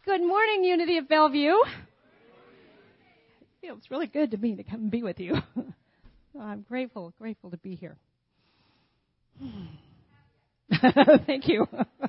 Good morning, Unity of Bellevue. It feels really good to me to come and be with you. I'm grateful to be here. Thank you.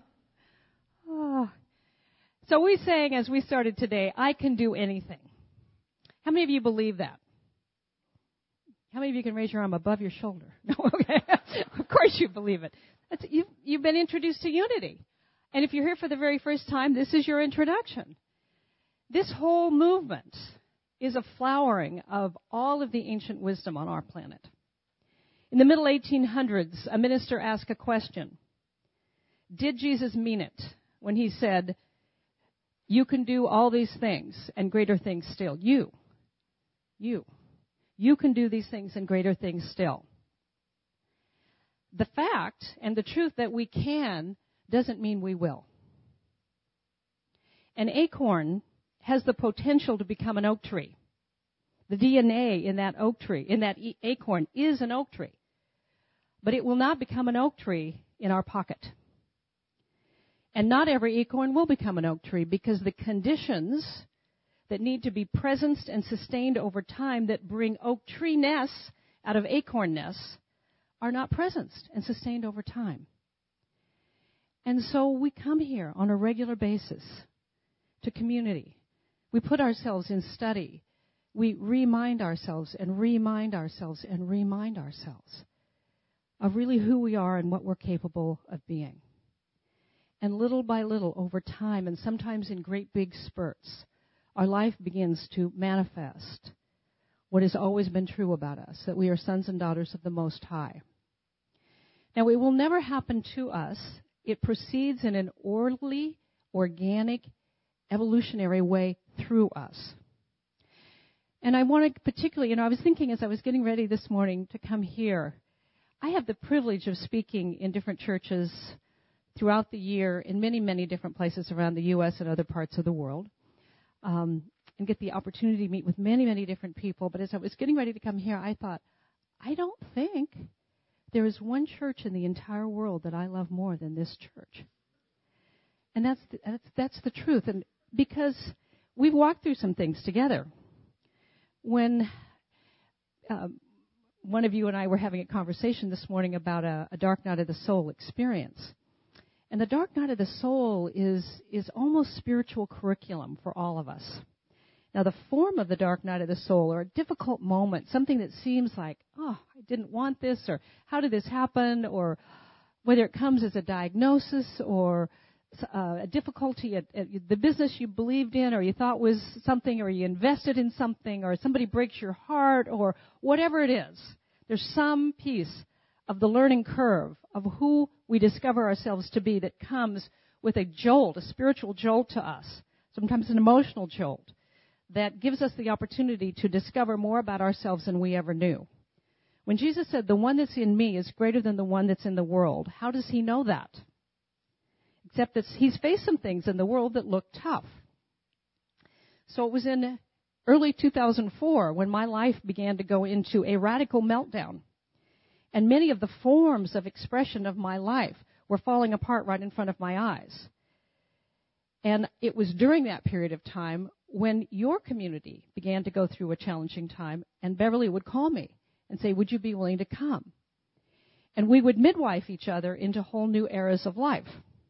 So we sang as we started today, I can do anything. How many of you believe that? How many of you can raise your arm above your shoulder? No, okay. Of course you believe it. You've been introduced to Unity. And if you're here for the very first time, this is your introduction. This whole movement is a flowering of all of the ancient wisdom on our planet. In the middle 1800s, a minister asked a question. Did Jesus mean it when he said, you can do all these things and greater things still? You can do these things and greater things still. The fact and the truth that we can doesn't mean we will. An acorn has the potential to become an oak tree. The DNA in that oak tree, in that acorn, is an oak tree. But it will not become an oak tree in our pocket. And not every acorn will become an oak tree because the conditions that need to be presenced and sustained over time that bring oak tree nests out of acorn nests are not presenced and sustained over time. And so we come here on a regular basis to community. We put ourselves in study. We remind ourselves and remind ourselves and remind ourselves of really who we are and what we're capable of being. And little by little, over time, and sometimes in great big spurts, our life begins to manifest what has always been true about us, that we are sons and daughters of the Most High. Now, it will never happen to us. It proceeds in an orderly, organic, evolutionary way through us. And I want to particularly, I was thinking as I was getting ready this morning to come here, I have the privilege of speaking in different churches throughout the year in many, many different places around the U.S. and other parts of the world, and get the opportunity to meet with many, many different people. But as I was getting ready to come here, I thought, I don't think there is one church in the entire world that I love more than this church. And that's the truth. And because we've walked through some things together. When one of you and I were having a conversation this morning about a dark night of the soul experience. And the dark night of the soul is almost spiritual curriculum for all of us. Now, the form of the dark night of the soul, or a difficult moment, something that seems like, oh, I didn't want this, or how did this happen, or whether it comes as a diagnosis or a difficulty at the business you believed in or you thought was something, or you invested in something, or somebody breaks your heart, or whatever it is. There's some piece of the learning curve of who we discover ourselves to be that comes with a jolt, a spiritual jolt to us, sometimes an emotional jolt, that gives us the opportunity to discover more about ourselves than we ever knew. When Jesus said, the one that's in me is greater than the one that's in the world, how does he know that? Except that he's faced some things in the world that look tough. So it was in early 2004 when my life began to go into a radical meltdown. And many of the forms of expression of my life were falling apart right in front of my eyes. And it was during that period of time when your community began to go through a challenging time, and Beverly would call me and say, would you be willing to come? And we would midwife each other into whole new eras of life.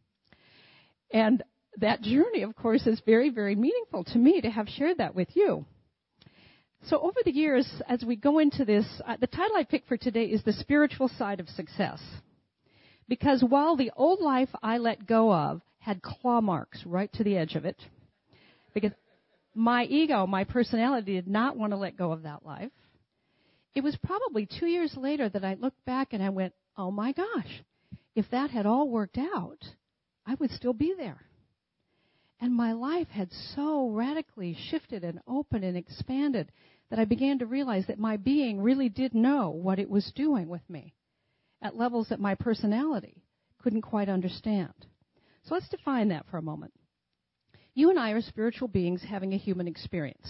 And that journey, of course, is very, very meaningful to me to have shared that with you. So over the years, as we go into this, the title I picked for today is The Spiritual Side of Success. Because while the old life I let go of had claw marks right to the edge of it, because my ego, my personality did not want to let go of that life, it was probably 2 years later that I looked back and I went, oh my gosh, if that had all worked out, I would still be there. And my life had so radically shifted and opened and expanded that I began to realize that my being really did know what it was doing with me at levels that my personality couldn't quite understand. So let's define that for a moment. You and I are spiritual beings having a human experience.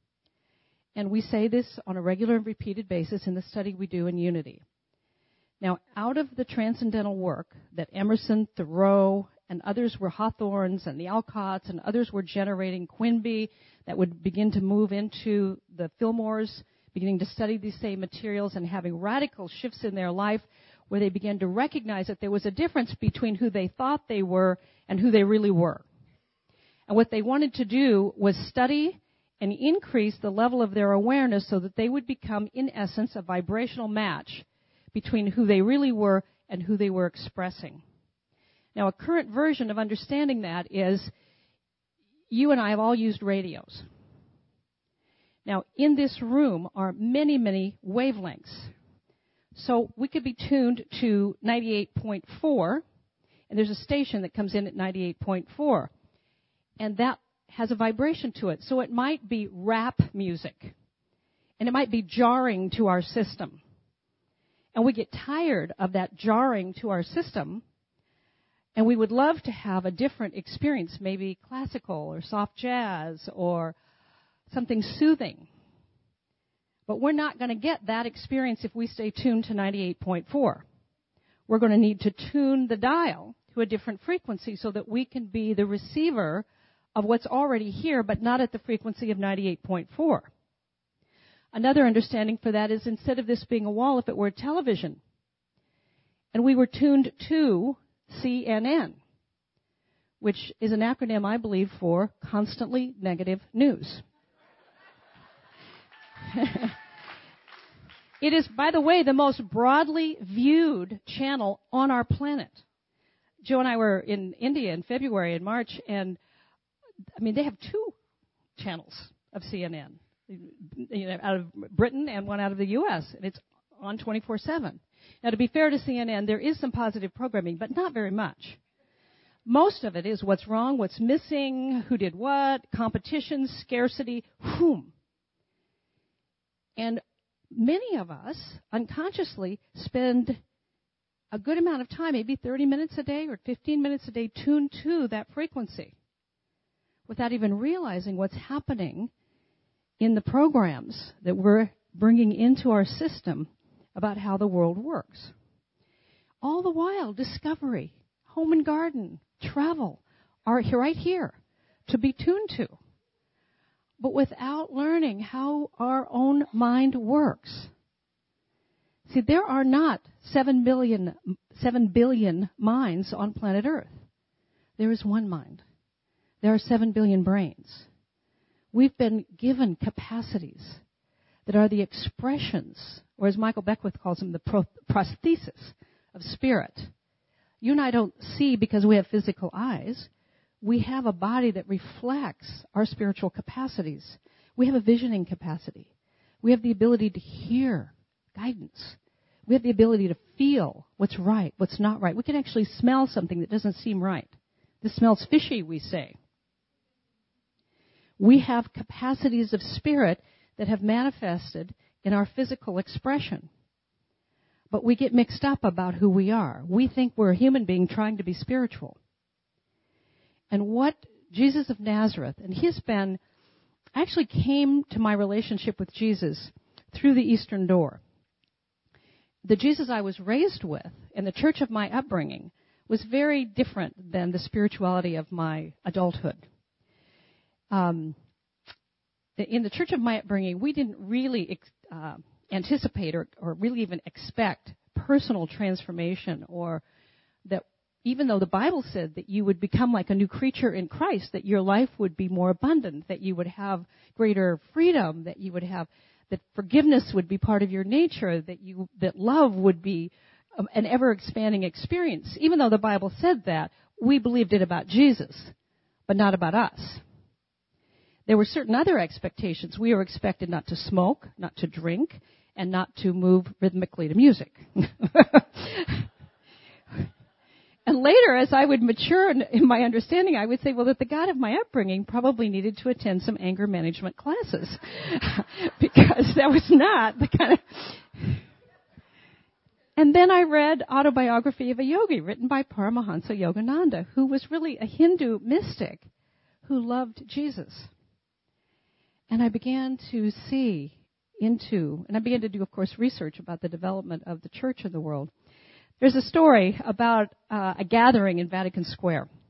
And we say this on a regular and repeated basis in the study we do in Unity. Now, out of the transcendental work that Emerson, Thoreau, and others were hawthorns and the Alcotts, and others were generating Quinby that would begin to move into the Fillmores, beginning to study these same materials and having radical shifts in their life where they began to recognize that there was a difference between who they thought they were and who they really were. And what they wanted to do was study and increase the level of their awareness so that they would become, in essence, a vibrational match between who they really were and who they were expressing. Now, a current version of understanding that is you and I have all used radios. Now, in this room are many, many wavelengths. So we could be tuned to 98.4, and there's a station that comes in at 98.4. And that has a vibration to it. So it might be rap music, and it might be jarring to our system. And we get tired of that jarring to our system, and we would love to have a different experience, maybe classical or soft jazz or something soothing. But we're not going to get that experience if we stay tuned to 98.4. We're going to need to tune the dial to a different frequency so that we can be the receiver of what's already here, but not at the frequency of 98.4. Another understanding for that is instead of this being a wall, if it were television, and we were tuned to CNN, which is an acronym, I believe, for constantly negative news. It is, by the way, the most broadly viewed channel on our planet. Joe and I were in India in February and March, and they have 2 channels of CNN, out of Britain and one out of the U.S., and it's on 24/7. Now, to be fair to CNN, there is some positive programming, but not very much. Most of it is what's wrong, what's missing, who did what, competition, scarcity, whom. And many of us unconsciously spend a good amount of time, maybe 30 minutes a day or 15 minutes a day, tuned to that frequency without even realizing what's happening in the programs that we're bringing into our system about how the world works. All the while, discovery, home and garden, travel are right here to be tuned to. But without learning how our own mind works. See, there are not 7 billion minds on planet Earth. There is one mind. There are 7 billion brains. We've been given capacities that are the expressions, or as Michael Beckwith calls them, the prosthesis of spirit. You and I don't see because we have physical eyes. We have a body that reflects our spiritual capacities. We have a visioning capacity. We have the ability to hear guidance. We have the ability to feel what's right, what's not right. We can actually smell something that doesn't seem right. This smells fishy, we say. We have capacities of spirit that have manifested in our physical expression. But we get mixed up about who we are. We think we're a human being trying to be spiritual. And what Jesus of Nazareth, and I actually came to my relationship with Jesus through the Eastern Door. The Jesus I was raised with and the church of my upbringing was very different than the spirituality of my adulthood. In the church of my upbringing, we didn't really anticipate or really even expect personal transformation, or that even though the Bible said that you would become like a new creature in Christ, that your life would be more abundant, that you would have greater freedom, that you would have, that forgiveness would be part of your nature, that love would be an ever-expanding experience. Even though the Bible said that, we believed it about Jesus, but not about us. There were certain other expectations. We were expected not to smoke, not to drink, and not to move rhythmically to music. And later, as I would mature in my understanding, I would say, well, that the God of my upbringing probably needed to attend some anger management classes because that was not the kind of... And then I read Autobiography of a Yogi, written by Paramahansa Yogananda, who was really a Hindu mystic who loved Jesus. And I began to see into, and I began to do, of course, research about the development of the church in the world. There's a story about a gathering in Vatican Square.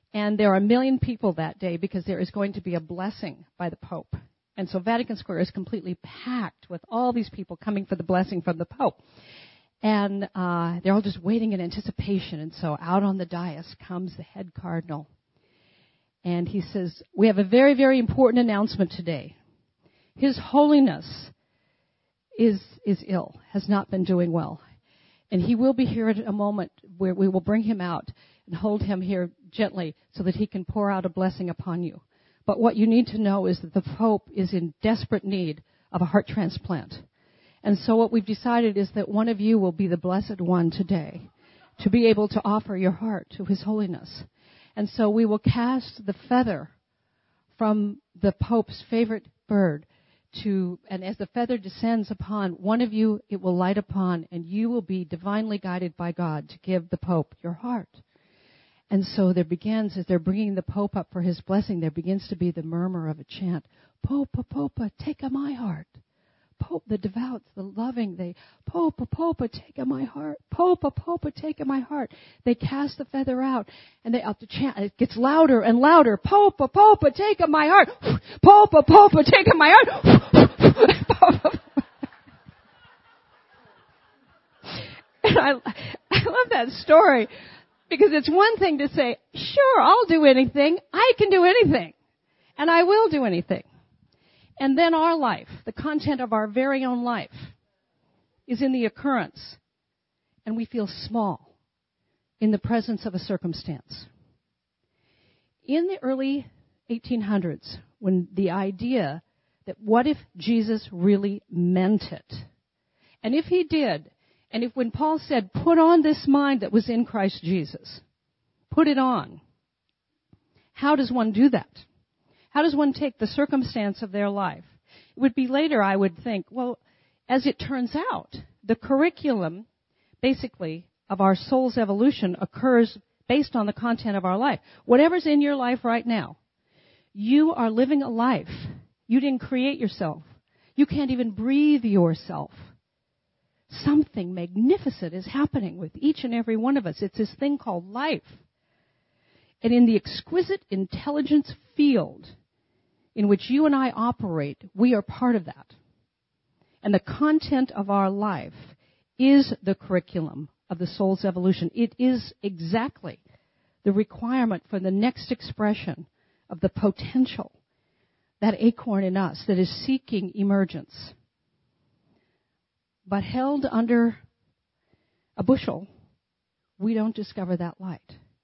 And there are 1 million people that day because there is going to be a blessing by the Pope. And so Vatican Square is completely packed with all these people coming for the blessing from the Pope. And they're all just waiting in anticipation. And so out on the dais comes the head cardinal. And he says, we have a very, very important announcement today. His Holiness is ill, has not been doing well. And he will be here at a moment where we will bring him out and hold him here gently so that he can pour out a blessing upon you. But what you need to know is that the Pope is in desperate need of a heart transplant. And so what we've decided is that one of you will be the blessed one today to be able to offer your heart to His Holiness. And so we will cast the feather from the Pope's favorite bird and as the feather descends upon one of you, it will light upon, and you will be divinely guided by God to give the Pope your heart. And so there begins, as they're bringing the Pope up for his blessing, there begins to be the murmur of a chant, Popa, Popa, take a my heart. Pope, the devout, the loving, they, Popa, Popa, take a my heart. Popa, Popa, take a my heart. They cast the feather out, and they up to chant. It gets louder and louder. Popa, Popa, take a my heart. Popa, Popa, take a my heart. And I love that story because it's one thing to say, sure, I'll do anything. I can do anything. And I will do anything. And then our life, the content of our very own life, is in the occurrence. And we feel small in the presence of a circumstance. In the early 1800s, when the idea that what if Jesus really meant it? And if he did, and if when Paul said, put on this mind that was in Christ Jesus, put it on, how does one do that? How does one take the circumstance of their life? It would be later, I would think, well, as it turns out, the curriculum, basically, of our soul's evolution occurs based on the content of our life. Whatever's in your life right now, you are living a life. You didn't create yourself. You can't even breathe yourself. Something magnificent is happening with each and every one of us. It's this thing called life. And in the exquisite intelligence field in which you and I operate, we are part of that. And the content of our life is the curriculum of the soul's evolution. It is exactly the requirement for the next expression of the potential, that acorn in us that is seeking emergence. But held under a bushel, we don't discover that light.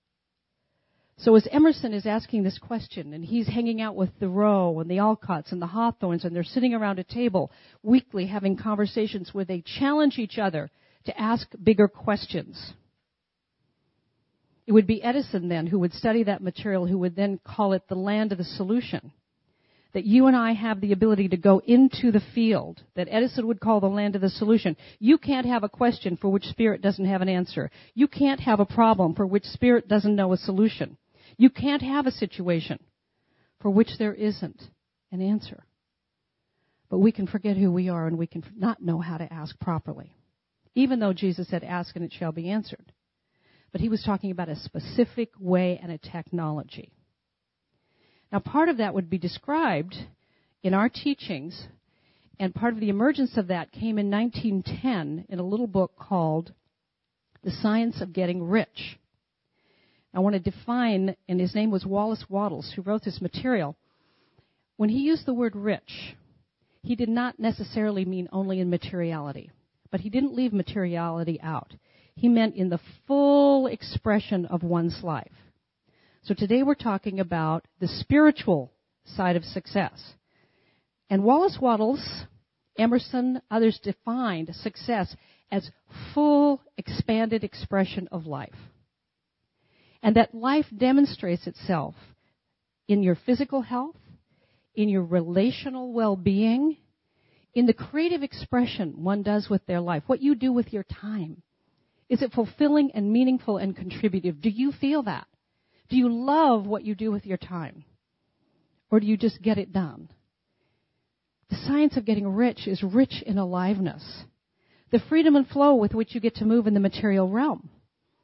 So as Emerson is asking this question, and he's hanging out with Thoreau and the Alcotts and the Hawthornes, and they're sitting around a table weekly having conversations where they challenge each other to ask bigger questions. It would be Edison then who would study that material, who would then call it the land of the solution. That you and I have the ability to go into the field that Edison would call the land of the solution. You can't have a question for which Spirit doesn't have an answer. You can't have a problem for which Spirit doesn't know a solution. You can't have a situation for which there isn't an answer. But we can forget who we are and we can not know how to ask properly. Even though Jesus said, ask and it shall be answered. But he was talking about a specific way and a technology. Now, part of that would be described in our teachings, and part of the emergence of that came in 1910 in a little book called The Science of Getting Rich. I want to define, and his name was Wallace Wattles, who wrote this material. When he used the word rich, he did not necessarily mean only in materiality, but he didn't leave materiality out. He meant in the full expression of one's life. So today we're talking about the spiritual side of success. And Wallace Wattles, Emerson, others defined success as full, expanded expression of life. And that life demonstrates itself in your physical health, in your relational well-being, in the creative expression one does with their life, what you do with your time. Is it fulfilling and meaningful and contributive? Do you feel that? Do you love what you do with your time? Or do you just get it done? The science of getting rich is rich in aliveness. The freedom and flow with which you get to move in the material realm.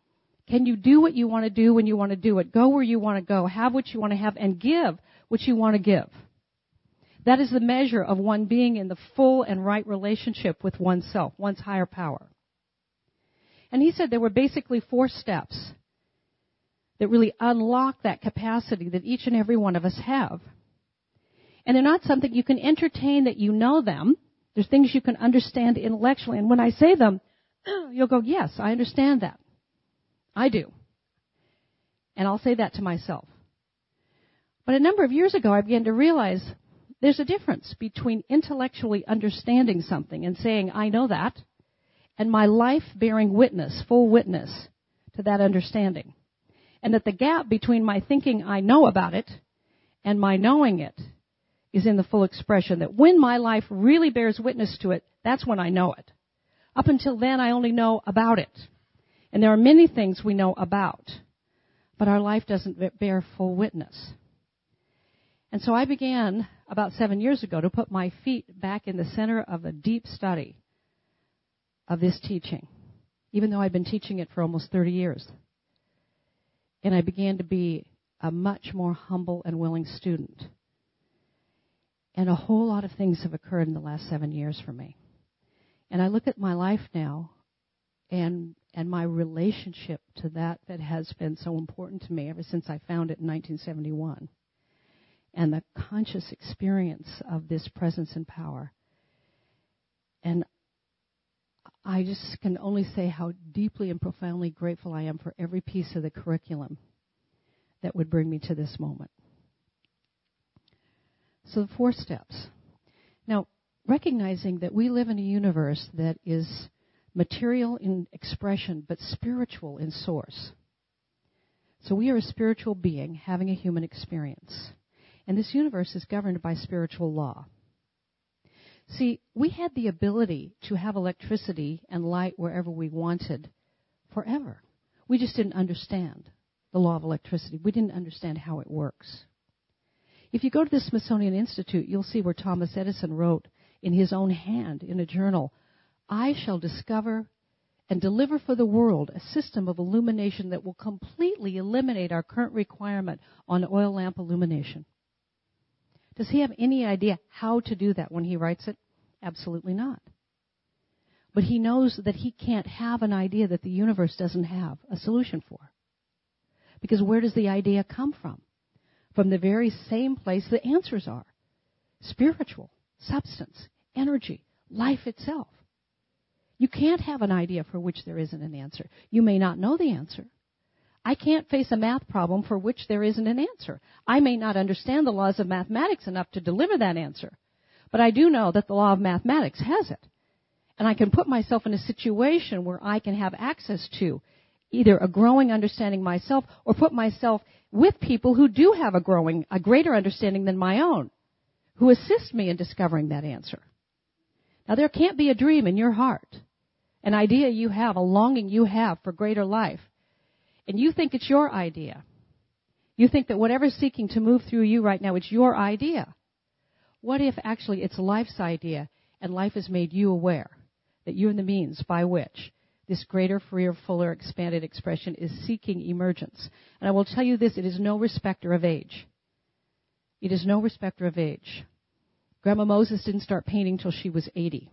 Can you do what you want to do when you want to do it? Go where you want to go. Have what you want to have and give what you want to give. That is the measure of one being in the full and right relationship with oneself, one's higher power. And he said there were basically 4 steps that really unlock that capacity that each and every one of us have. And they're not something you can entertain that you know them. There's things you can understand intellectually. And when I say them, you'll go, yes, I understand that. I do. And I'll say that to myself. But a number of years ago, I began to realize there's a difference between intellectually understanding something and saying, I know that, and my life bearing witness, full witness to that understanding. And that the gap between my thinking I know about it and my knowing it is in the full expression. That when my life really bears witness to it, that's when I know it. Up until then, I only know about it. And there are many things we know about, but our life doesn't bear full witness. And so I began about 7 years ago to put my feet back in the center of a deep study of this teaching, even though I've been teaching it for almost 30 years. And I began to be a much more humble and willing student. And a whole lot of things have occurred in the last 7 years for me. And I look at my life now and my relationship to that has been so important to me ever since I found it in 1971. And the conscious experience of this presence and power. And I just can only say how deeply and profoundly grateful I am for every piece of the curriculum that would bring me to this moment. So the 4 steps. Now, recognizing that we live in a universe that is material in expression but spiritual in source. So we are a spiritual being having a human experience. And this universe is governed by spiritual law. See, we had the ability to have electricity and light wherever we wanted forever. We just didn't understand the law of electricity. We didn't understand how it works. If you go to the Smithsonian Institute, you'll see where Thomas Edison wrote in his own hand in a journal, I shall discover and deliver for the world a system of illumination that will completely eliminate our current requirement on oil lamp illumination. Does he have any idea how to do that when he writes it? Absolutely not. But he knows that he can't have an idea that the universe doesn't have a solution for. Because where does the idea come from? From the very same place the answers are. Spiritual, substance, energy, life itself. You can't have an idea for which there isn't an answer. You may not know the answer. I can't face a math problem for which there isn't an answer. I may not understand the laws of mathematics enough to deliver that answer. But I do know that the law of mathematics has it. And I can put myself in a situation where I can have access to either a growing understanding myself or put myself with people who do have a greater understanding than my own, who assist me in discovering that answer. Now, there can't be a dream in your heart, an idea you have, a longing you have for greater life, and you think it's your idea. You think that whatever's seeking to move through you right now, it's your idea. What if actually it's life's idea, and life has made you aware that you're the means by which this greater, freer, fuller, expanded expression is seeking emergence? And I will tell you this, it is no respecter of age. It is no respecter of age. Grandma Moses didn't start painting till she was 80.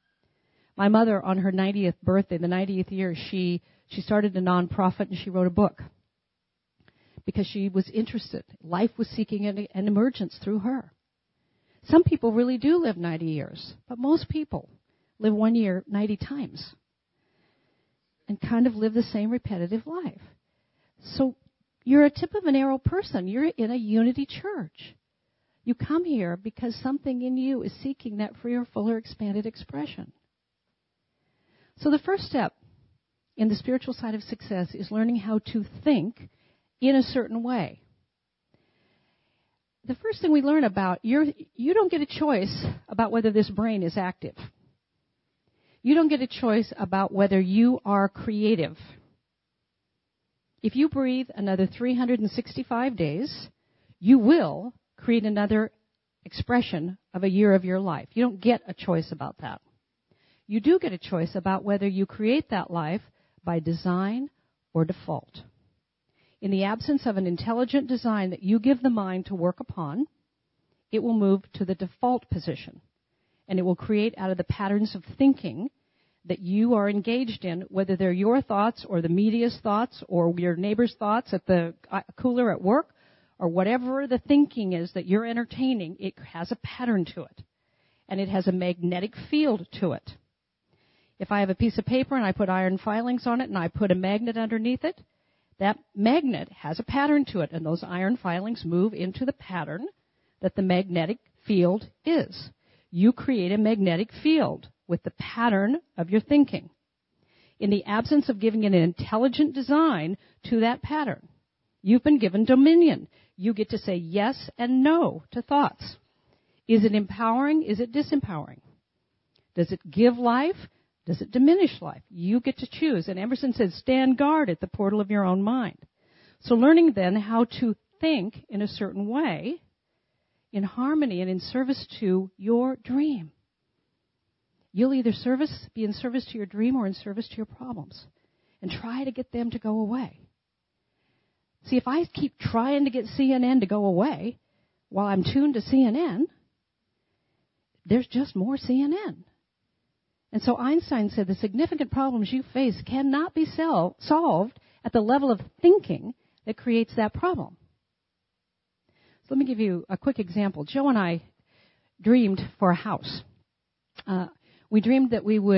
My mother, on her 90th birthday, the 90th year, she started a nonprofit and she wrote a book because she was interested. Life was seeking an emergence through her. Some people really do live 90 years, but most people live 1 year 90 times and kind of live the same repetitive life. So you're a tip of an arrow person. You're in a unity church. You come here because something in you is seeking that freer, fuller, expanded expression. So the first step in the spiritual side of success is learning how to think in a certain way. The first thing we learn about, you don't get a choice about whether this brain is active. You don't get a choice about whether you are creative. If you breathe another 365 days, you will create another expression of a year of your life. You don't get a choice about that. You do get a choice about whether you create that life by design or default. In the absence of an intelligent design that you give the mind to work upon, it will move to the default position, and it will create out of the patterns of thinking that you are engaged in, whether they're your thoughts or the media's thoughts or your neighbor's thoughts at the cooler at work, or whatever the thinking is that you're entertaining, it has a pattern to it, and it has a magnetic field to it. If I have a piece of paper and I put iron filings on it and I put a magnet underneath it, that magnet has a pattern to it, and those iron filings move into the pattern that the magnetic field is. You create a magnetic field with the pattern of your thinking. In the absence of giving an intelligent design to that pattern, you've been given dominion. You get to say yes and no to thoughts. Is it empowering? Is it disempowering? Does it give life? Does it diminish life? You get to choose. And Emerson says, stand guard at the portal of your own mind. So learning then how to think in a certain way, in harmony and in service to your dream. You'll either be in service to your dream or in service to your problems. And try to get them to go away. See, if I keep trying to get CNN to go away while I'm tuned to CNN, there's just more CNN. And so Einstein said the significant problems you face cannot be solved at the level of thinking that creates that problem. So let me give you a quick example. Joe and I dreamed for a house. We dreamed that we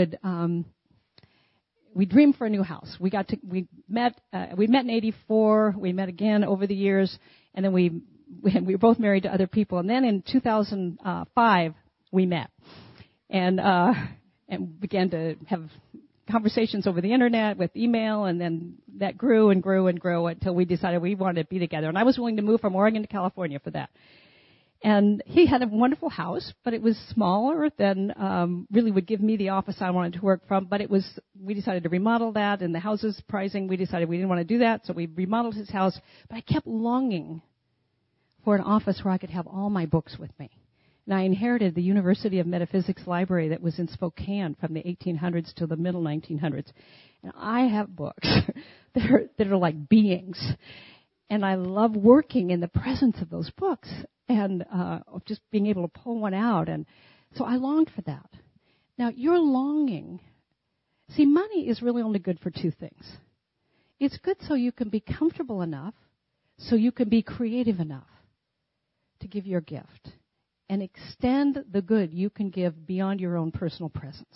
dreamed for a new house. We met in '84. We met again over the years, and then we were both married to other people. And then in 2005, we met, and began to have conversations over the internet with email, and then that grew and grew and grew until we decided we wanted to be together. And I was willing to move from Oregon to California for that. And he had a wonderful house, but it was smaller than really would give me the office I wanted to work from. But we decided to remodel that, and the house was pricing. We decided we didn't want to do that, so we remodeled his house. But I kept longing for an office where I could have all my books with me. And I inherited the University of Metaphysics library that was in Spokane from the 1800s to the middle 1900s. And I have books that are like beings. And I love working in the presence of those books and just being able to pull one out. And so I longed for that. Now, your longing, see, money is really only good for two things. It's good so you can be comfortable enough, so you can be creative enough to give your gift and extend the good you can give beyond your own personal presence.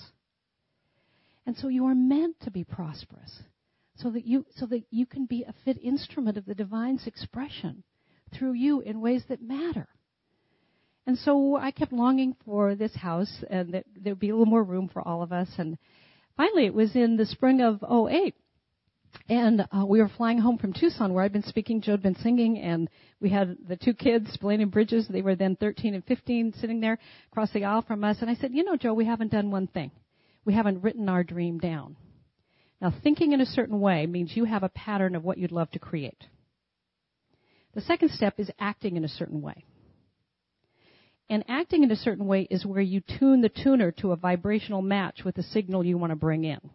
And so you are meant to be prosperous, so that you can be a fit instrument of the divine's expression through you in ways that matter. And so I kept longing for this house, and that there'd be a little more room for all of us. And finally, it was in the spring of '08. And we were flying home from Tucson, where I'd been speaking. Joe had been singing, and we had the two kids, Blaine and Bridges. They were then 13 and 15, sitting there across the aisle from us. And I said, Joe, we haven't done one thing. We haven't written our dream down. Now, thinking in a certain way means you have a pattern of what you'd love to create. The second step is acting in a certain way. And acting in a certain way is where you tune the tuner to a vibrational match with the signal you want to bring in.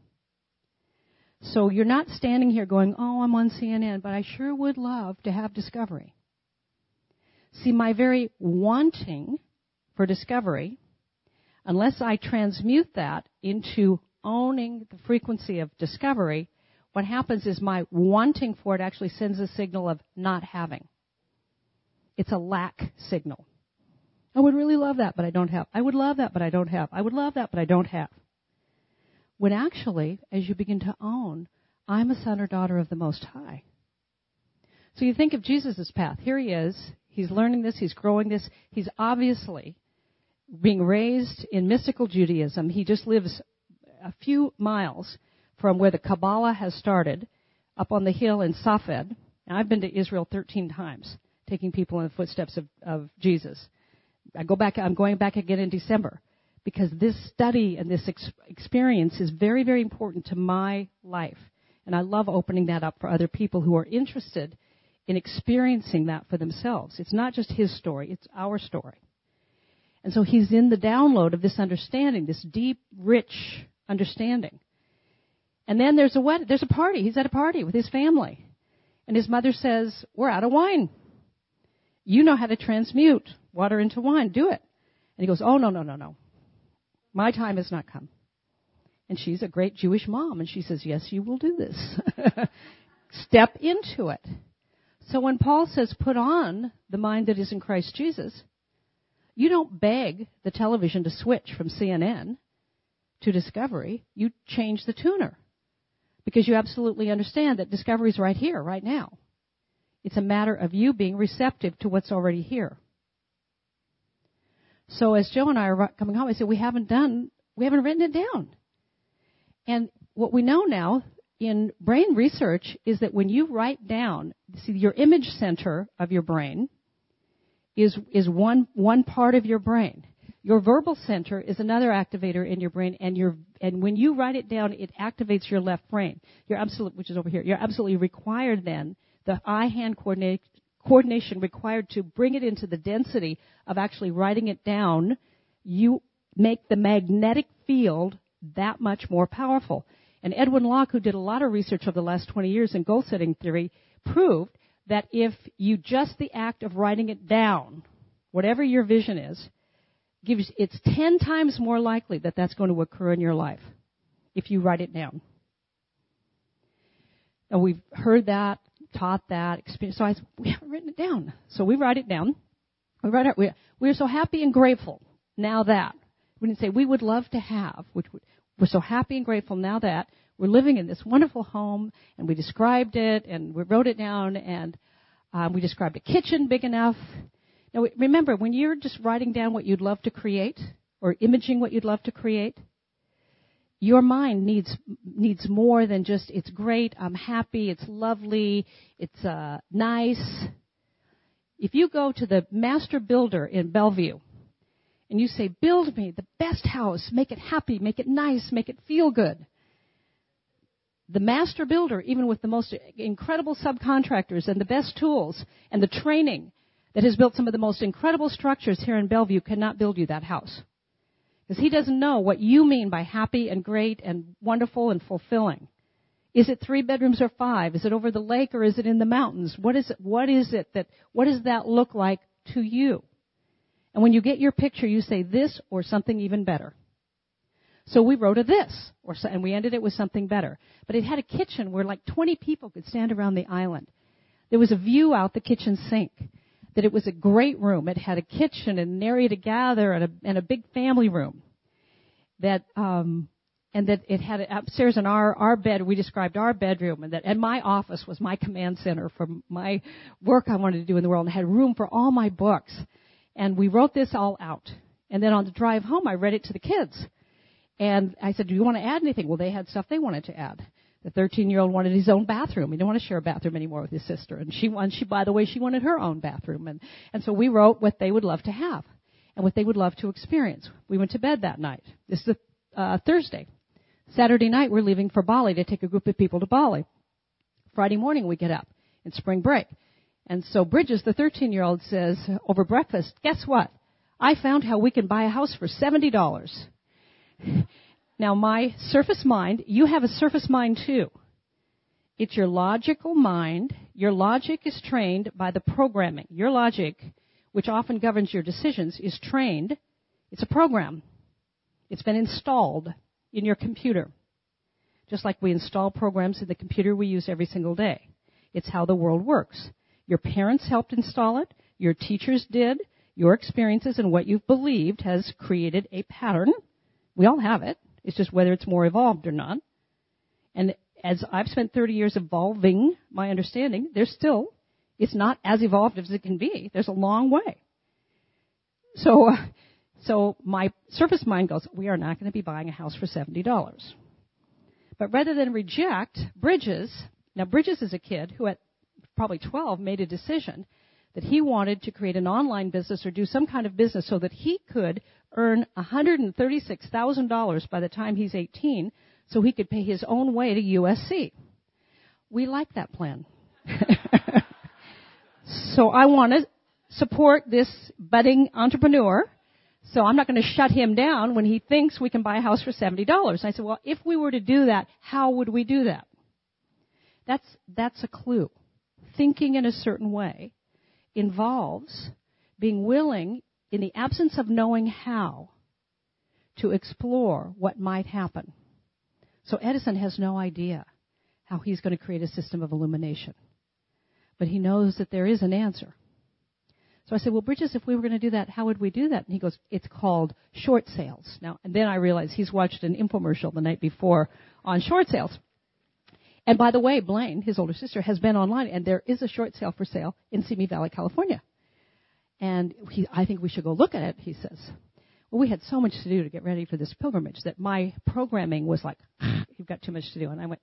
So you're not standing here going, oh, I'm on CNN, but I sure would love to have discovery. See, my very wanting for discovery, unless I transmute that into owning the frequency of discovery, what happens is my wanting for it actually sends a signal of not having. It's a lack signal. I would really love that, but I don't have. I would love that, but I don't have. I would love that, but I don't have. When actually, as you begin to own, I'm a son or daughter of the Most High. So you think of Jesus' path. Here he is. He's learning this. He's growing this. He's obviously being raised in mystical Judaism. He just lives a few miles from where the Kabbalah has started, up on the hill in Safed. And I've been to Israel 13 times, taking people in the footsteps of Jesus. I'm going back again in December, because this study and this experience is very, very important to my life. And I love opening that up for other people who are interested in experiencing that for themselves. It's not just his story, it's our story. And so he's in the download of this understanding, this deep, rich understanding. And then there's a party. He's at a party with his family. And his mother says, we're out of wine. You know how to transmute water into wine. Do it. And he goes, oh, no. My time has not come. And she's a great Jewish mom. And she says, yes, you will do this. Step into it. So when Paul says, put on the mind that is in Christ Jesus, you don't beg the television to switch from CNN to Discovery. You change the tuner. Because you absolutely understand that Discovery is right here, right now. It's a matter of you being receptive to what's already here. So as Joe and I are coming home, I said, we haven't written it down. And what we know now in brain research is that when you write down, see, your image center of your brain is one part of your brain. Your verbal center is another activator in your brain, and when you write it down, it activates your left brain. Which is over here. You're absolutely required then, the eye-hand coordination required to bring it into the density of actually writing it down. You make the magnetic field that much more powerful. And Edwin Locke, who did a lot of research over the last 20 years in goal-setting theory, proved that if you just the act of writing it down, whatever your vision is, it's 10 times more likely that that's going to occur in your life if you write it down. And we've heard that, taught that, experienced. So we haven't written it down. So we write it down. We're so happy and grateful now that. We didn't say we would love to have, we're so happy and grateful now that we're living in this wonderful home, and we described it, and we wrote it down, and we described a kitchen big enough. Now, remember, when you're just writing down what you'd love to create or imaging what you'd love to create, your mind needs more than just, it's great, I'm happy, it's lovely, it's nice. If you go to the master builder in Bellevue and you say, build me the best house, make it happy, make it nice, make it feel good. The master builder, even with the most incredible subcontractors and the best tools and the training, that has built some of the most incredible structures here in Bellevue, cannot build you that house. Because he doesn't know what you mean by happy and great and wonderful and fulfilling. Is it 3 bedrooms or 5? Is it over the lake or is it in the mountains? What does that look like to you? And when you get your picture, you say this or something even better. So we wrote a this, and we ended it with something better. But it had a kitchen where like 20 people could stand around the island. There was a view out the kitchen sink. That it was a great room. It had a kitchen and an area to gather and a big family room. And that it had upstairs in our bed. We described our bedroom, and my office was my command center for my work I wanted to do in the world. And I had room for all my books. And we wrote this all out. And then on the drive home, I read it to the kids. And I said, do you want to add anything? Well, they had stuff they wanted to add. The 13-year-old wanted his own bathroom. He didn't want to share a bathroom anymore with his sister. And she wanted her own bathroom. And so we wrote what they would love to have and what they would love to experience. We went to bed that night. This is Thursday. Saturday night, we're leaving for Bali to take a group of people to Bali. Friday morning, we get up. It's spring break. And so Bridges, the 13-year-old, says over breakfast, guess what? I found how we can buy a house for $70. Now, my surface mind, you have a surface mind too. It's your logical mind. Your logic is trained by the programming. Your logic, which often governs your decisions, is trained. It's a program. It's been installed in your computer. Just like we install programs in the computer we use every single day. It's how the world works. Your parents helped install it. Your teachers did. Your experiences and what you've believed has created a pattern. We all have it. It's just whether it's more evolved or not. And as I've spent 30 years evolving my understanding, it's not as evolved as it can be. There's a long way. So my surface mind goes, we are not going to be buying a house for $70. But rather than reject Bridges, now Bridges is a kid who at probably 12 made a decision that he wanted to create an online business or do some kind of business so that he could earn $136,000 by the time he's 18 so he could pay his own way to USC. We like that plan. So I want to support this budding entrepreneur So I'm not going to shut him down when he thinks we can buy a house for $70. And I said, well, if we were to do that, how would we do that? That's a clue. Thinking in a certain way involves being willing, in the absence of knowing how, to explore what might happen. So Edison has no idea how he's going to create a system of illumination. But he knows that there is an answer. So I said, well, Bridges, if we were going to do that, how would we do that? And he goes, it's called short sales. Now, and then I realized he's watched an infomercial the night before on short sales. And by the way, Blaine, his older sister, has been online, and there is a short sale for sale in Simi Valley, California. And I think we should go look at it, he says. Well, we had so much to do to get ready for this pilgrimage that my programming was like, you've got too much to do. And I went,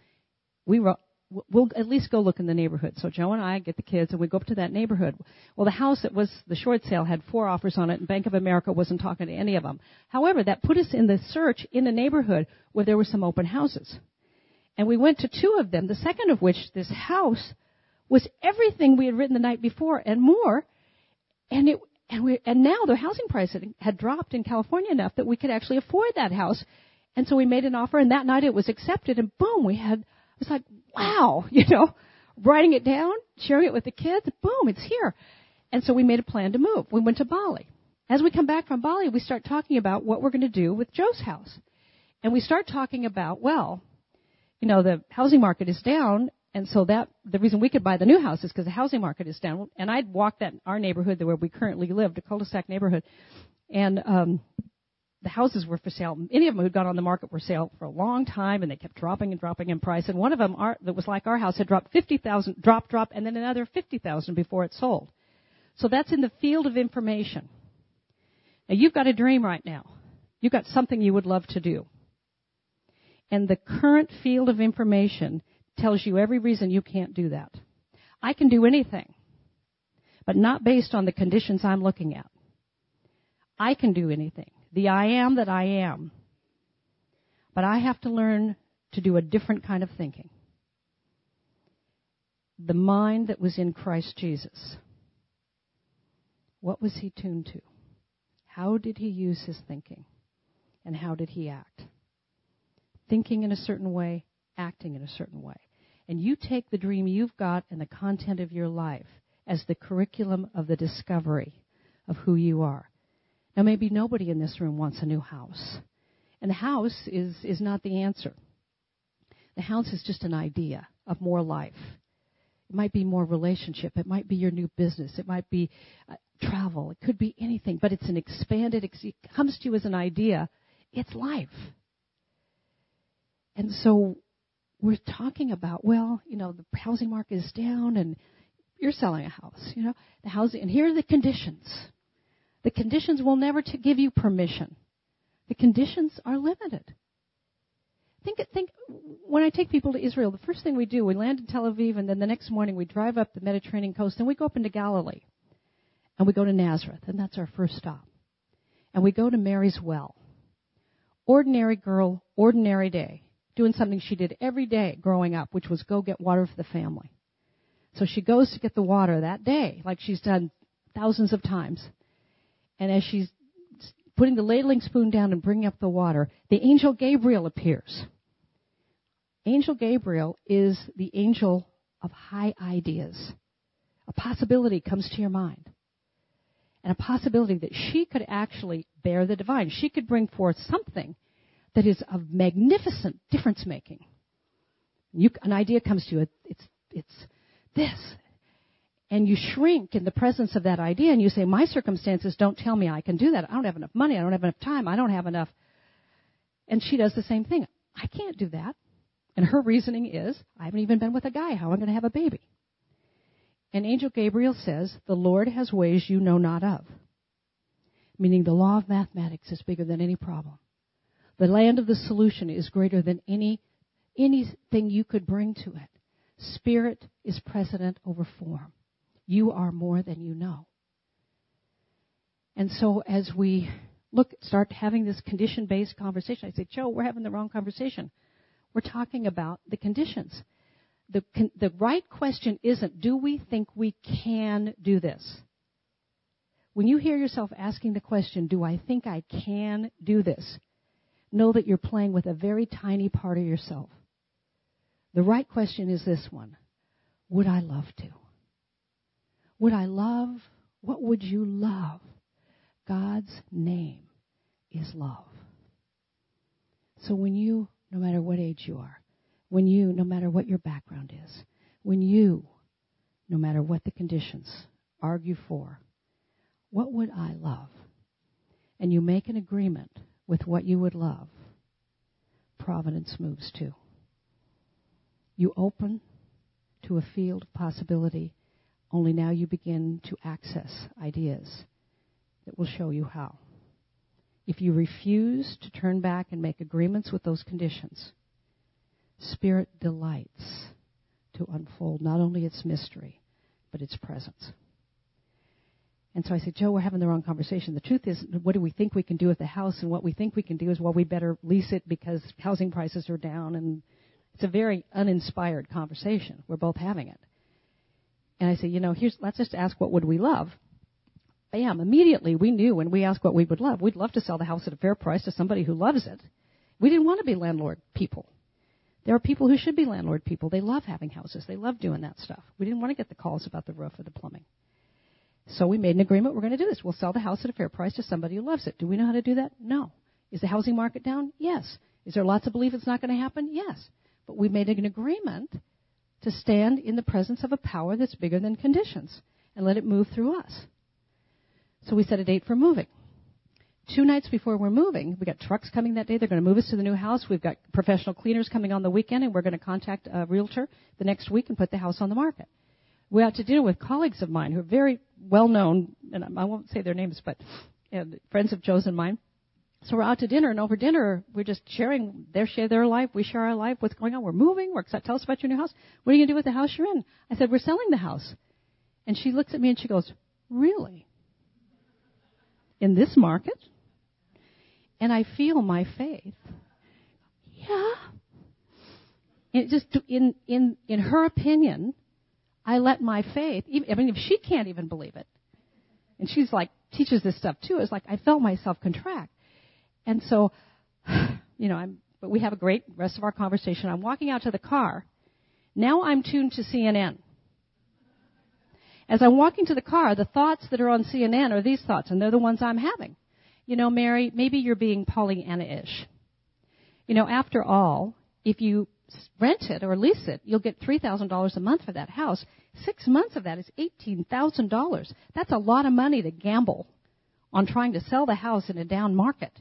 we'll at least go look in the neighborhood. So Joe and I get the kids, and we go up to that neighborhood. Well, the house that was the short sale had 4 offers on it, and Bank of America wasn't talking to any of them. However, that put us in the search in a neighborhood where there were some open houses. And we went to 2 of them, the second of which, this house, was everything we had written the night before and more. And now the housing price had dropped in California enough that we could actually afford that house. And so we made an offer, and that night it was accepted, and boom, it was like, wow, writing it down, sharing it with the kids, boom, it's here. And so we made a plan to move. We went to Bali. As we come back from Bali, we start talking about what we're going to do with Joe's house. And we start talking about, well, the housing market is down, and so the reason we could buy the new house is because the housing market is down. And I'd walked our neighborhood where we currently lived, a cul-de-sac neighborhood, and the houses were for sale. Any of them who'd gone on the market were sale for a long time, and they kept dropping and dropping in price. And one of them, that was like our house, had dropped $50,000, drop, and then another $50,000 before it sold. So that's in the field of information. Now, you've got a dream right now. You've got something you would love to do. And the current field of information tells you every reason you can't do that. I can do anything, but not based on the conditions I'm looking at. I can do anything. The I am that I am. But I have to learn to do a different kind of thinking. The mind that was in Christ Jesus. What was he tuned to? How did he use his thinking? And how did he act? Thinking in a certain way, acting in a certain way. And you take the dream you've got and the content of your life as the curriculum of the discovery of who you are. Now, maybe nobody in this room wants a new house. And the house is not the answer. The house is just an idea of more life. It might be more relationship. It might be your new business. It might be travel. It could be anything. But it's an expanded, it comes to you as an idea. It's life. And so we're talking about, well, the housing market is down and you're selling a house, the housing, and here are the conditions. The conditions will never give you permission. The conditions are limited. Think, when I take people to Israel, the first thing we do, we land in Tel Aviv, and then the next morning we drive up the Mediterranean coast, and we go up into Galilee. And we go to Nazareth, and that's our first stop. And we go to Mary's well. Ordinary girl, ordinary day. Doing something she did every day growing up, which was go get water for the family. So she goes to get the water that day, like she's done thousands of times. And as she's putting the ladling spoon down and bringing up the water, the angel Gabriel appears. Angel Gabriel is the angel of high ideas. A possibility comes to your mind. And a possibility that she could actually bear the divine. She could bring forth something that is of magnificent difference-making. An idea comes to you. It's this. And you shrink in the presence of that idea, and you say, my circumstances don't tell me I can do that. I don't have enough money. I don't have enough time. I don't have enough. And she does the same thing. I can't do that. And her reasoning is, I haven't even been with a guy. How am I going to have a baby? And Angel Gabriel says, the Lord has ways you know not of. Meaning the law of mathematics is bigger than any problem. The land of the solution is greater than anything you could bring to it. Spirit is precedent over form. You are more than you know. And so as we start having this condition-based conversation, I say, Joe, we're having the wrong conversation. We're talking about the conditions. The right question isn't, do we think we can do this? when you hear yourself asking the question, do I think I can do this? Know that you're playing with a very tiny part of yourself. The right question is this one. Would I love to? Would I love? What would you love? God's name is love. So when you, no matter what age you are, when you, no matter what your background is, when you, no matter what the conditions, argue for, what would I love? And you make an agreement with what you would love, providence moves too. You open to a field of possibility, only now you begin to access ideas that will show you how. If you refuse to turn back and make agreements with those conditions, Spirit delights to unfold not only its mystery, but its presence. And so I said, Joe, we're having the wrong conversation. The truth is, what do we think we can do with the house? And what we think we can do is, well, we better lease it because housing prices are down. And it's a very uninspired conversation. We're both having it. And I said, let's just ask what would we love. Bam, immediately we knew when we asked what we would love. We'd love to sell the house at a fair price to somebody who loves it. We didn't want to be landlord people. There are people who should be landlord people. They love having houses. They love doing that stuff. We didn't want to get the calls about the roof or the plumbing. So we made an agreement. We're going to do this. We'll sell the house at a fair price to somebody who loves it. Do we know how to do that? No. Is the housing market down? Yes. Is there lots of belief it's not going to happen? Yes. But we made an agreement to stand in the presence of a power that's bigger than conditions and let it move through us. So we set a date for moving. 2 nights before we're moving, we got trucks coming that day. They're going to move us to the new house. We've got professional cleaners coming on the weekend, and we're going to contact a realtor the next week and put the house on the market. We out to dinner with colleagues of mine who are very well-known, and I won't say their names, but friends of Joe's and mine. So we're out to dinner, and over dinner, we're just sharing. They share their life. We share our life. What's going on? We're moving. Tell us about your new house. What are you going to do with the house you're in? I said, we're selling the house. And she looks at me and she goes, really? In this market? And I feel my faith. Yeah. It just in her opinion, I let my faith. If she can't even believe it, and she's like teaches this stuff too. It's like I felt myself contract, and so, but we have a great rest of our conversation. I'm walking out to the car. Now I'm tuned to CNN. As I'm walking to the car, the thoughts that are on CNN are these thoughts, and they're the ones I'm having. Mary, maybe you're being Pollyanna-ish. After all, if you rent it or lease it, you'll get $3,000 a month for that house. 6 months of that is $18,000. That's a lot of money to gamble on trying to sell the house in a down market.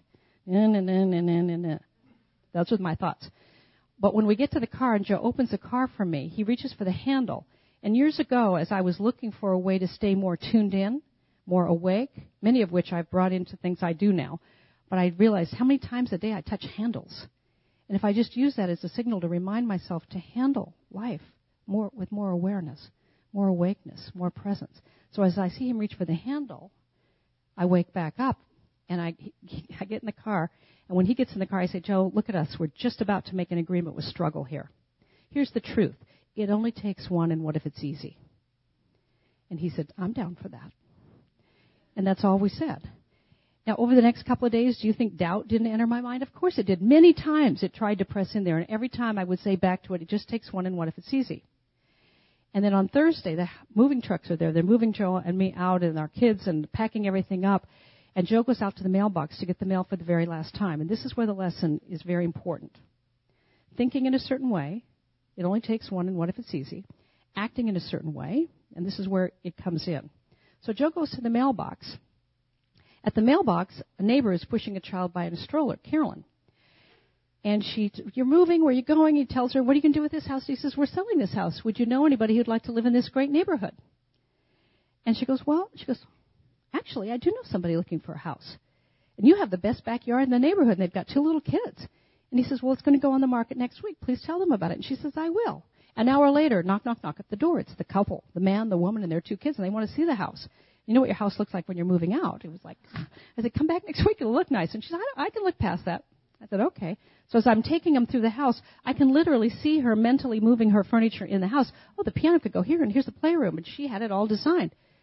Those were my thoughts. But when we get to the car and Joe opens the car for me, he reaches for the handle. And years ago, as I was looking for a way to stay more tuned in, more awake, many of which I've brought into things I do now, but I realized how many times a day I touch handles. And if I just use that as a signal to remind myself to handle life with more awareness, more awakeness, more presence. So as I see him reach for the handle, I wake back up, and I get in the car. And when he gets in the car, I say, Joe, look at us. We're just about to make an agreement with struggle here. Here's the truth. It only takes one, and what if it's easy? And he said, I'm down for that. And that's all we said. Now, over the next couple of days, do you think doubt didn't enter my mind? Of course it did. Many times it tried to press in there, and every time I would say back to it, it just takes one, and what if it's easy? And then on Thursday, the moving trucks are there. They're moving Joe and me out and our kids and packing everything up. And Joe goes out to the mailbox to get the mail for the very last time. And this is where the lesson is very important. Thinking in a certain way, it only takes one, and what if it's easy? Acting in a certain way, and this is where it comes in. So Joe goes to the mailbox. At the mailbox, a neighbor is pushing a child by in a stroller, Carolyn. And you're moving, where are you going? He tells her, what are you going to do with this house? He says, we're selling this house. Would you know anybody who'd like to live in this great neighborhood? And she goes, actually, I do know somebody looking for a house. And you have the best backyard in the neighborhood, and they've got 2 little kids. And he says, well, it's going to go on the market next week. Please tell them about it. And she says, I will. An hour later, knock, knock, knock at the door. It's the couple, the man, the woman, and their 2 kids, and they want to see the house. You know what your house looks like when you're moving out. It was like, I said, come back next week. It'll look nice. And she said, I can look past that. I said, okay. So as I'm taking them through the house, I can literally see her mentally moving her furniture in the house. Oh, the piano could go here, and here's the playroom. And she had it all designed.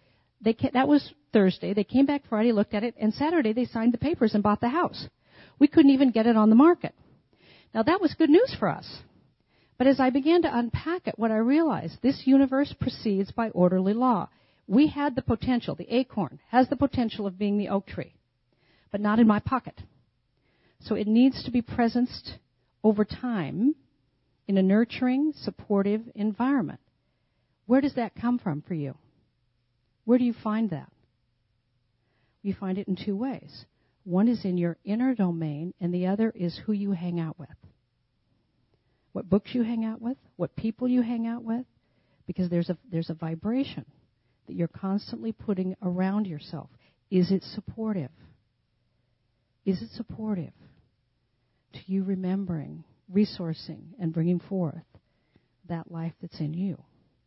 that was Thursday. They came back Friday, looked at it, and Saturday they signed the papers and bought the house. We couldn't even get it on the market. Now, that was good news for us. But as I began to unpack it, what I realized, this universe proceeds by orderly law. We had the potential, the acorn has the potential of being the oak tree, but not in my pocket. So it needs to be presenced over time in a nurturing, supportive environment. Where does that come from for you? Where do you find that? You find it in two ways. One is in your inner domain, and the other is who you hang out with. What books you hang out with, what people you hang out with, because there's a vibration that you're constantly putting around yourself. Is it supportive? Is it supportive to you remembering, resourcing, and bringing forth that life that's in you?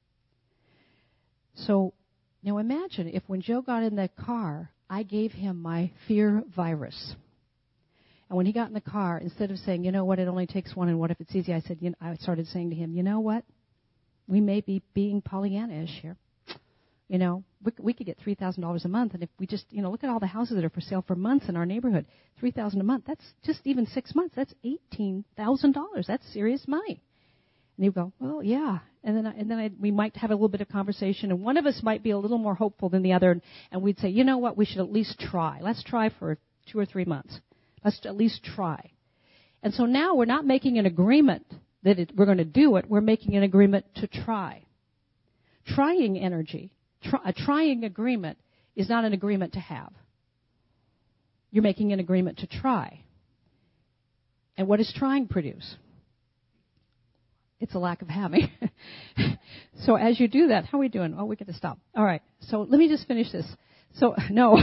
So now imagine if when Joe got in that car, I gave him my fear virus. And when he got in the car, instead of saying, you know what, it only takes one, and what if it's easy, I started saying to him, you know what, we may be being Pollyanna-ish here. You know, we could get $3,000 a month, and if we just, look at all the houses that are for sale for months in our neighborhood, $3,000 a month, that's just even 6 months, that's $18,000. That's serious money. And he'd go, well, yeah. And then we might have a little bit of conversation, and one of us might be a little more hopeful than the other, and we'd say, you know what, we should at least try. Let's try for 2 or 3 months. Let's at least try. And so now we're not making an agreement that we're going to do it. We're making an agreement to try. Trying energy, a trying agreement is not an agreement to have. You're making an agreement to try. And what does trying produce? It's a lack of having. So as you do that, how are we doing? Oh, we're going to stop. All right. So let me just finish this. So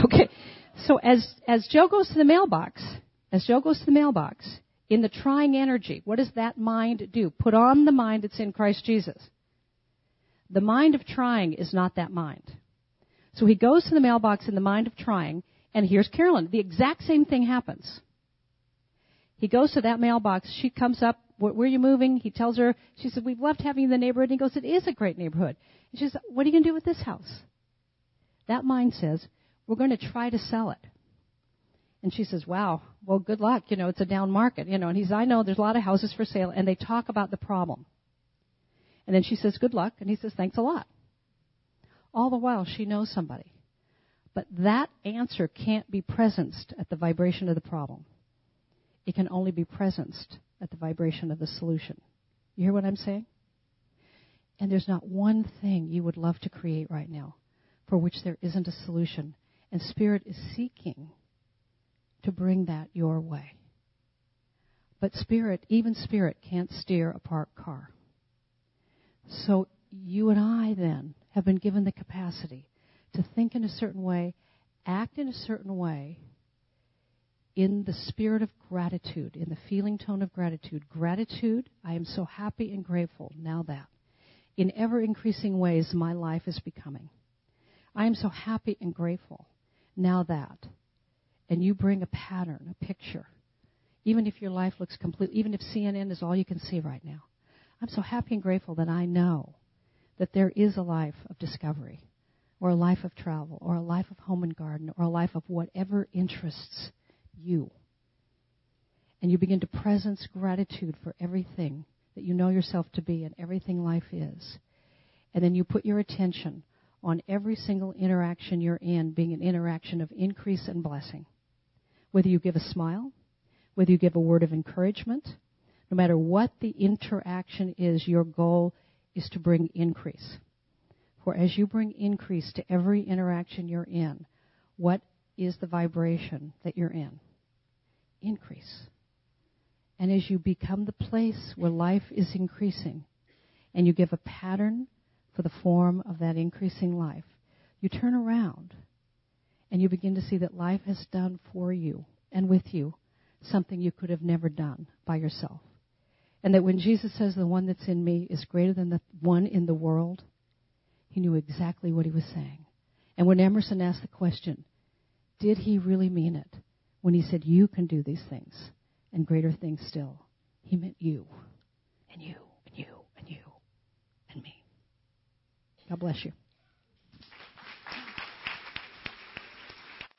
as Joe goes to the mailbox, in the trying energy, what does that mind do? Put on the mind that's in Christ Jesus. The mind of trying is not that mind. So he goes to the mailbox in the mind of trying, and here's Carolyn. The exact same thing happens. He goes to that mailbox. She comes up. Where are you moving? He tells her. She said, we've loved having you in the neighborhood. And he goes, it is a great neighborhood. And she says, what are you going to do with this house? That mind says, we're going to try to sell it. And she says, wow, well, good luck. It's a down market. And he says, I know there's a lot of houses for sale. And they talk about the problem. And then she says, good luck. And he says, thanks a lot. All the while, she knows somebody. But that answer can't be presenced at the vibration of the problem. It can only be presenced at the vibration of the solution. You hear what I'm saying? And there's not one thing you would love to create right now for which there isn't a solution. And Spirit is seeking to bring that your way. But even Spirit can't steer a parked car. So you and I then have been given the capacity to think in a certain way, act in a certain way, in the spirit of gratitude, in the feeling tone of gratitude. Gratitude, I am so happy and grateful now that in ever-increasing ways my life is becoming. I am so happy and grateful now that. And you bring a pattern, a picture. Even if your life looks complete, even if CNN is all you can see right now. I'm so happy and grateful that I know that there is a life of discovery, or a life of travel, or a life of home and garden, or a life of whatever interests you. And you begin to presence gratitude for everything that you know yourself to be and everything life is. And then you put your attention on every single interaction you're in being an interaction of increase and blessing. Whether you give a smile, whether you give a word of encouragement, no matter what the interaction is, your goal is to bring increase. For as you bring increase to every interaction you're in, what is the vibration that you're in? Increase. And as you become the place where life is increasing, and you give a pattern for the form of that increasing life, you turn around and you begin to see that life has done for you and with you something you could have never done by yourself. And that when Jesus says the one that's in me is greater than the one in the world, he knew exactly what he was saying. And when Emerson asked the question, did he really mean it? When he said, you can do these things and greater things still, he meant you and you and you and you and me. God bless you.